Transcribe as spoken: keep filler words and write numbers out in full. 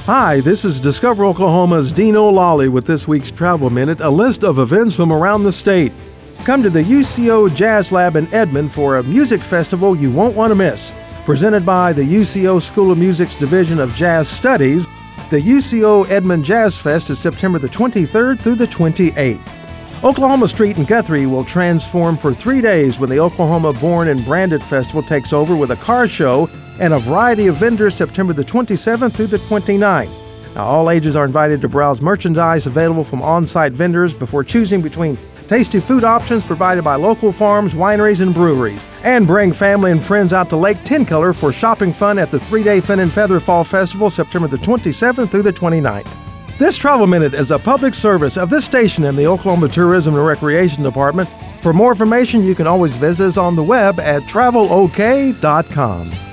Hi, this is Discover Oklahoma's Dean O'Lally with this week's Travel Minute, a list of events from around the state. Come to the U C O Jazz Lab in Edmond for a music festival you won't want to miss. Presented by the U C O School of Music's Division of Jazz Studies, the U C O Edmond Jazz Fest is September the twenty-third through the twenty-eighth. Oklahoma Street in Guthrie will transform for three days when the Oklahoma Born and Branded Festival takes over with a car show and a variety of vendors September the twenty-seventh through the twenty-ninth. Now, all ages are invited to browse merchandise available from on-site vendors before choosing between tasty food options provided by local farms, wineries, and breweries. And bring family and friends out to Lake Tencolor for shopping fun at the three-day Fin and Feather Fall Festival September the twenty-seventh through the twenty-ninth. This Travel Minute is a public service of this station and the Oklahoma Tourism and Recreation Department. For more information, you can always visit us on the web at travel o k dot com.